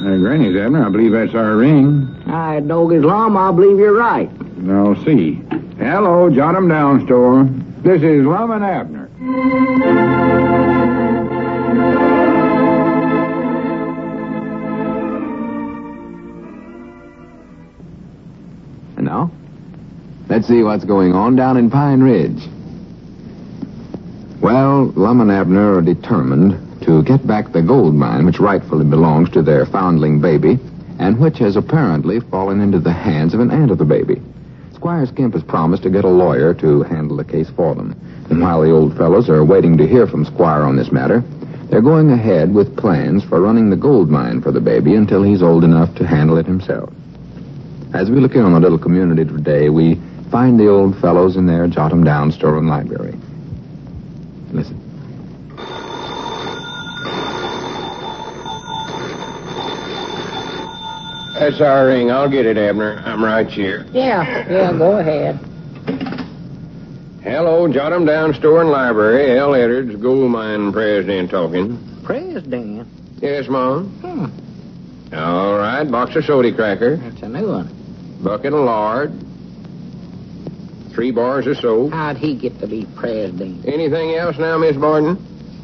Granny's, Abner. I believe that's our ring. Dog Islam, I believe you're right. I'll see. Hello, Jot 'em Down store. This is Lum and Abner. And now, let's see what's going on down in Pine Ridge. Well, Lum and Abner are determined to get back the gold mine which rightfully belongs to their foundling baby and which has apparently fallen into the hands of an aunt of the baby. Squire Skimp has promised to get a lawyer to handle the case for them. And while the old fellows are waiting to hear from Squire on this matter, they're going ahead with plans for running the gold mine for the baby until he's old enough to handle it himself. As we look in on the little community today, we find the old fellows in their Jot 'em Down store and library. Listen. That's our ring. I'll get it, Abner. I'm right here. Yeah, go ahead. Hello, Jot 'em Down store and library. L. Edwards, gold mine president talking. President? Yes, Mom? All right, box of soda cracker. That's a new one. Bucket of lard. 3 bars of soap. How'd he get to be president? Anything else now, Miss Borden?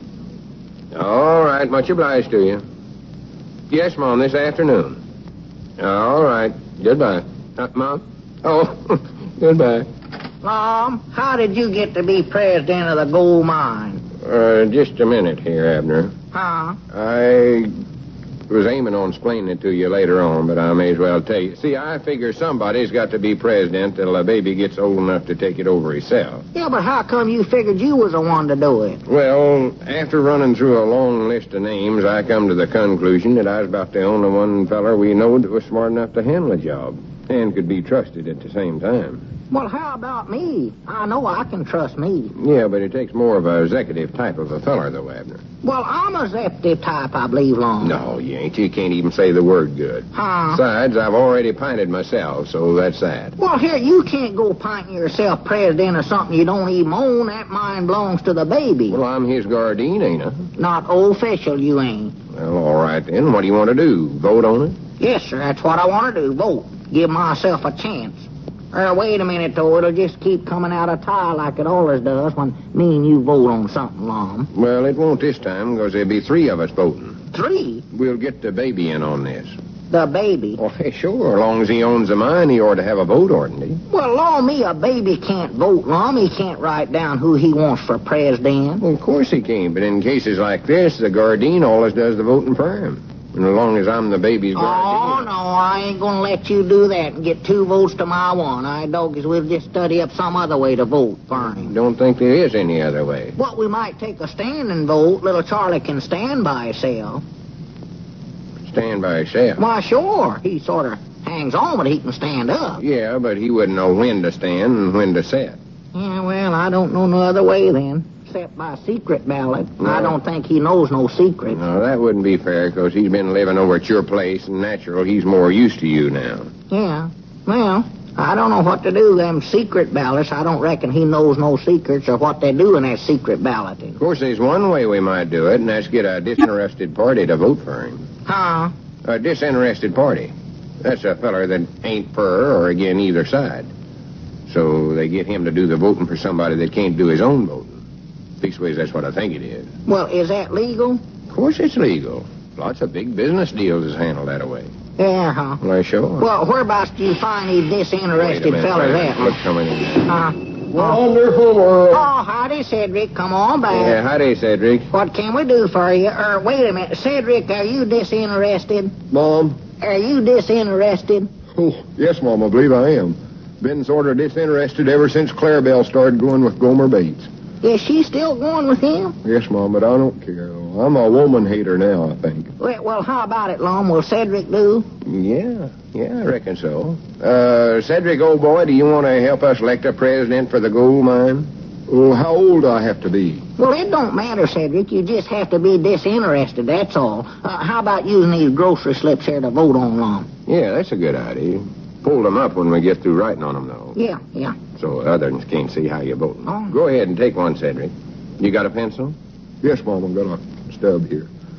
All right, much obliged to you. Yes, Mom, this afternoon. All right, goodbye. Mom? Oh, goodbye. Mom, how did you get to be president of the gold mine? Just a minute here, Abner. Huh? I was aiming on explaining it to you later on, but I may as well tell you. See, I figure somebody's got to be president till a baby gets old enough to take it over himself. Yeah, but how come you figured you was the one to do it? Well, after running through a long list of names, I come to the conclusion that I was about the only one feller we knowed that was smart enough to handle a job and could be trusted at the same time. Well, how about me? I know I can trust me. Yeah, but it takes more of a executive type of a feller, though, Abner. Well, I'm a executive type, I believe, Long. No, you ain't. You can't even say the word good. Huh? Besides, I've already pinted myself, so that's that. Well, here, you can't go pinting yourself president of something you don't even own. That mine belongs to the baby. Well, I'm his guardian, ain't I? Not official, you ain't. Well, all right, then. What do you want to do? Vote on it? Yes, sir, that's what I want to do, vote. Give myself a chance. Wait a minute, though. It'll just keep coming out of tie like it always does when me and you vote on something, Lum. Well, it won't this time, because there'll be 3 of us voting. 3? We'll get the baby in on this. The baby? Oh, hey, sure. As long as he owns the mine, he ought to have a vote, oughtn't he? Well, Lord, me, a baby can't vote, Lum. He can't write down who he wants for president. Well, of course he can, but in cases like this, the guardian always does the voting for him. And as long as I'm the baby's guardian... Oh, no, I ain't gonna let you do that and get 2 votes to my 1. I doggies, we'll just study up some other way to vote for him. Don't think there is any other way. Well, we might take a standing vote. Little Charlie can stand by himself. Stand by himself? Why, sure. He sort of hangs on, but he can stand up. Yeah, but he wouldn't know when to stand and when to sit. Yeah, well, I don't know no other way then. Except by secret ballot. No. I don't think he knows no secrets. No, that wouldn't be fair, because he's been living over at your place, and natural, he's more used to you now. Yeah. Well, I don't know what to do. Them secret ballots, I don't reckon he knows no secrets or what they do in that secret balloting. Of course, there's one way we might do it, and that's get a disinterested party to vote for him. Huh? A disinterested party. That's a feller that ain't for or again either side. So they get him to do the voting for somebody that can't do his own voting. Leastways, that's what I think it is. Well, is that legal? Of course it's legal. Lots of big business deals is handled that way. Yeah, huh? Well, sure. Well, whereabouts do you find these disinterested fellas at? Look coming in there. Wonderful world. Oh, howdy, Cedric. Come on back. Yeah, howdy, Cedric. What can we do for you? Wait a minute. Cedric, are you disinterested? Mom? Are you disinterested? Oh, yes, Mom, I believe I am. Been sort of disinterested ever since Clarabelle started going with Gomer Bates. Is she still going with him? Yes, Mom, but I don't care. I'm a woman hater now, I think. Well, how about it, Lum? Will Cedric do? Yeah, I reckon so. Cedric, old boy, do you want to help us elect a president for the gold mine? Well, how old do I have to be? Well, it don't matter, Cedric. You just have to be disinterested, that's all. How about using these grocery slips here to vote on, Lum? Yeah, that's a good idea. Pull them up when we get through writing on them, though. Yeah. So others can't see how you're voting. Oh. Go ahead and take one, Cedric. You got a pencil? Yes, Mom, I've got a stub here.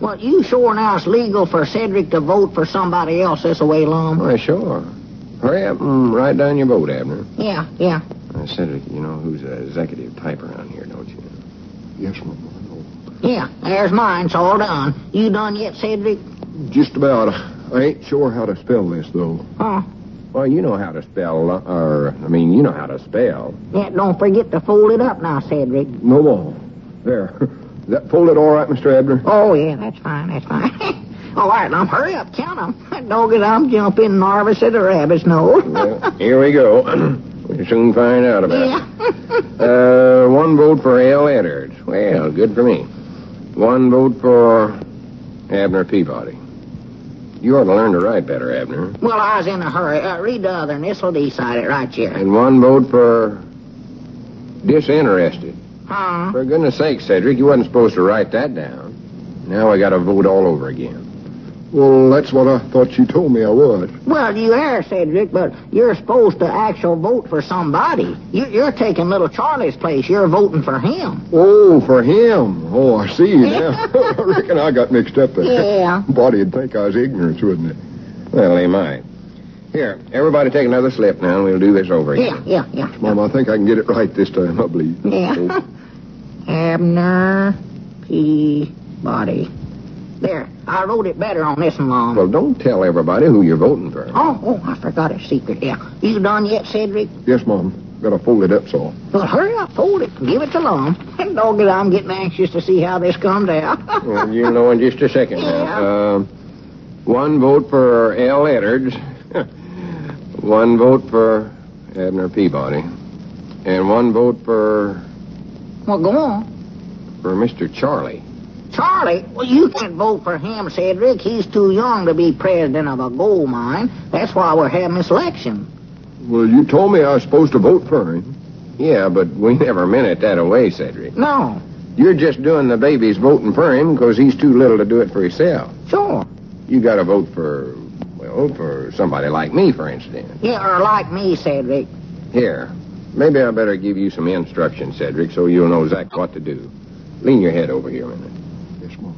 Well, you sure now it's legal for Cedric to vote for somebody else this way, Lum? Why, sure. Hurry up and write down your vote, Abner. Yeah. Cedric, you know who's an executive type around here, don't you? Yes, Mama, I know. Yeah, there's mine. It's all done. You done yet, Cedric? Just about. I ain't sure how to spell this, though. Huh? Well, you know how to spell, you know how to spell. Yeah, don't forget to fold it up now, Cedric. No more. There. Is that folded all right, Mr. Abner? Oh, yeah, that's fine. All right, Lum, hurry up, count 'em. Doggone, I'm jumping nervous at a rabbit's nose. Well, here we go. We'll soon find out about Yeah. it. One vote for L. Edwards. Well, good for me. One vote for Abner Peabody. You ought to learn to write better, Abner. Well, I was in a hurry. Read the other, and this'll decide it right here. And one vote for disinterested. Huh? For goodness sake, Cedric, you wasn't supposed to write that down. Now I got to vote all over again. Well, that's what I thought you told me I would. Well, you are, Cedric, but you're supposed to actually vote for somebody. You're taking little Charlie's place. You're voting for him. Oh, for him. Oh, I see you now. I reckon I got mixed up there. Yeah. Body'd think I was ignorant, wouldn't it? Well, he might. Here, everybody take another slip now, and we'll do this over again. Yeah. Mom, I think I can get it right this time, I believe. Yeah. Abner Peabody. There, I wrote it better on this one, Lum. Well, don't tell everybody who you're voting for. Oh, I forgot a secret. Yeah. You done yet, Cedric? Yes, Mom. Got to fold it up, so. Well, hurry up, fold it, and give it to Lum. And doggone, I'm getting anxious to see how this comes out. Well, you'll know in just a second now. One vote for L. Edwards. One vote for Abner Peabody. And one vote for Well, go on. Mr. Charlie. Charlie? Well, you can't vote for him, Cedric. He's too young to be president of a gold mine. That's why we're having this election. Well, you told me I was supposed to vote for him. Yeah, but we never meant it that way, Cedric. No. You're just doing the baby's voting for him because he's too little to do it for himself. Sure. You got to vote for somebody like me, for instance. Yeah, or like me, Cedric. Here, maybe I better give you some instructions, Cedric, so you'll know exactly what to do. Lean your head over here a minute. Yes, Mom.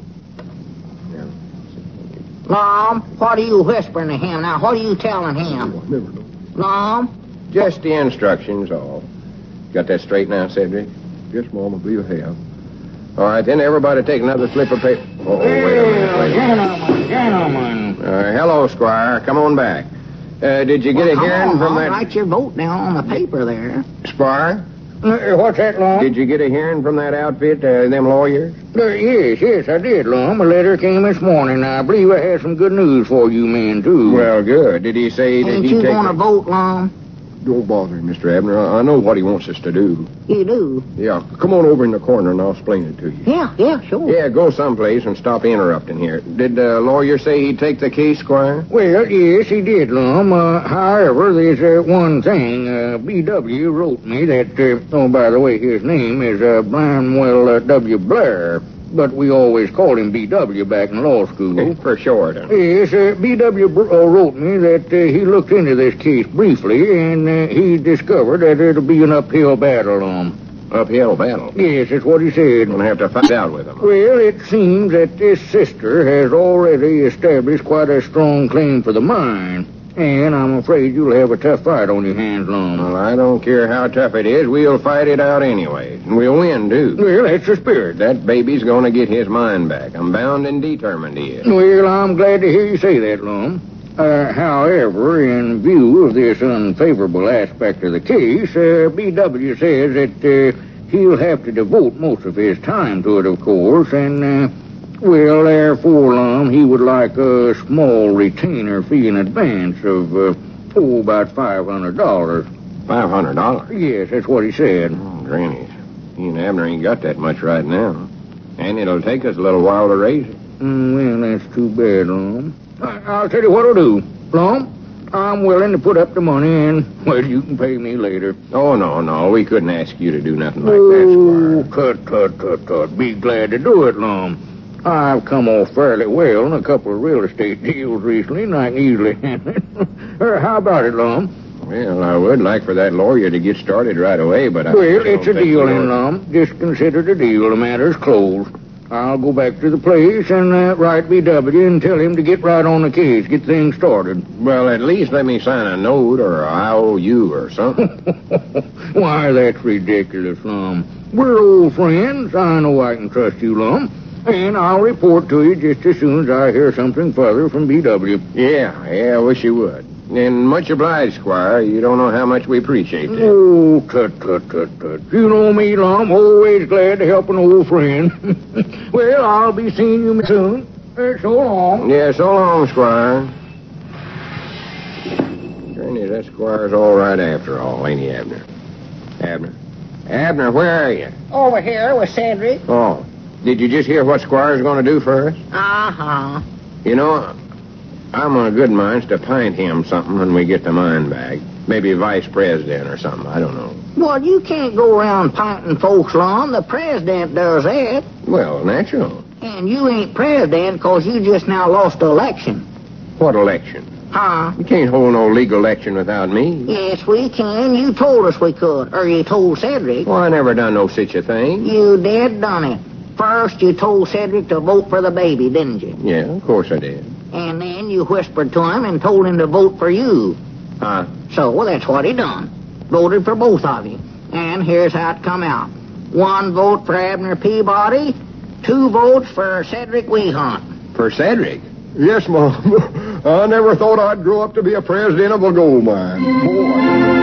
Lum, what are you whispering to him now? What are you telling Oh, him? I never know. Lum? Just the instructions, all. Got that straight now, Cedric? Yes, Mom, I believe I have. All right, then everybody take another slip of paper. Oh, wait a minute. Gentlemen. Hello, Squire. Come on back. Did you get a hearing from that... Write your vote down on the paper there. Squire? What's that, Lum? Did you get a hearing from that outfit, them lawyers? Yes, I did, Lum. A letter came this morning. I believe I have some good news for you men, too. Well, good. Did he say that Ain't he'd you take... going to vote, Lum? Don't bother, Mr. Abner. I know what he wants us to do. You do? Yeah, come on over in the corner and I'll explain it to you. Yeah, sure. Yeah, go someplace and stop interrupting here. Did the lawyer say he'd take the case, Squire? Well, yes, he did, Lum. However, there's one thing. B.W. wrote me that, by the way, his name is Bramwell W. Blair, but we always called him B.W. back in law school. For short. Yes, B.W. wrote me that he looked into this case briefly, and he discovered that it'll be an uphill battle, Uphill battle. Yes, that's what he said. Gonna have to fight out with him. Well, it seems that this sister has already established quite a strong claim for the mine, and I'm afraid you'll have a tough fight on your hands, Lum. Well, I don't care how tough it is. We'll fight it out anyway. And we'll win, too. Well, that's the spirit. That baby's gonna get his mind back. I'm bound and determined he is. Well, I'm glad to hear you say that, Lum. However, in view of this unfavorable aspect of the case, B.W. says that he'll have to devote most of his time to it, of course, and, well, therefore, Lum, he would like a small retainer fee in advance of, about $500. $500? Yes, that's what he said. Oh, grannies. He and Abner ain't got that much right now. And it'll take us a little while to raise it. Well, that's too bad, Lum. I'll tell you what I'll do, Lum. I'm willing to put up the money, and, well, you can pay me later. Oh, no. We couldn't ask you to do nothing like that, Squire. Cut. Be glad to do it, Lum. I've come off fairly well in a couple of real estate deals recently, and I can easily handle it. How about it, Lum? Well, I would like for that lawyer to get started right away, but I... Well, it's a deal, then, Lum. Just consider the deal. The matter's closed. I'll go back to the place and write B.W. and tell him to get right on the case, get things started. Well, at least let me sign a note or a IOU or something. Why, that's ridiculous, Lum. We're old friends. I know I can trust you, Lum. And I'll report to you just as soon as I hear something further from B.W. Yeah, I wish you would. And much obliged, Squire. You don't know how much we appreciate that. Oh, tut. You know me, Lum. Always glad to help an old friend. Well, I'll be seeing you soon. So long. Yeah, so long, Squire. Granny, that Squire's all right after all, ain't he, Abner? Abner, where are you? Over here with Cedric. Oh, did you just hear what Squire's going to do for us? Uh-huh. You know, I'm on a good mind to pint him something when we get the mine back. Maybe vice president or something. I don't know. Well, you can't go around pinting folks, Lum. The president does that. Well, natural. And you ain't president because you just now lost the election. What election? Huh? You can't hold no legal election without me. Yes, we can. You told us we could. Or you told Cedric. Well, I never done no such a thing. You did done it. First, you told Cedric to vote for the baby, didn't you? Yeah, of course I did. And then you whispered to him and told him to vote for you. Huh? So that's what he done. Voted for both of you. And here's how it come out. 1 vote for Abner Peabody, 2 votes for Cedric Wehunt. For Cedric? Yes, Mom. I never thought I'd grow up to be a president of a gold mine. Boy.